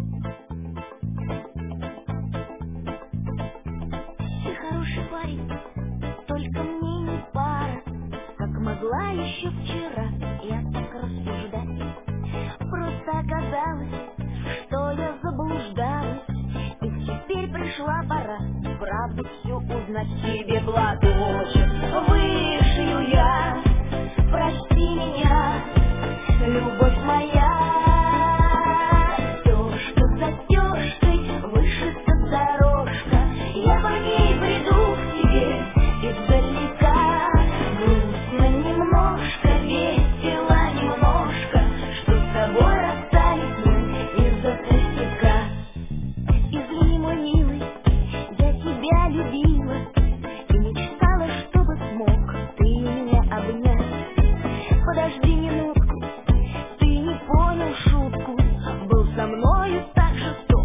Ты хороший парень, только мне не пара. Как могла еще вчера я так рассуждать? Просто оказалось, что я заблуждалась, и теперь пришла пора правду всю узнать. Тебе платочек вышью я, прости меня, любовь моя. Стежка за стежкой вышита дорожка, я по ней приду к тебе издалека. Грустно немножко, весело немножко, что с тобой расстались мы из-за пустяка. Извини, мой милый, я тебя любила и мечтала, чтобы смог ты меня обнять. Подожди минутку, ты не понял шутку, был со мною так жесток.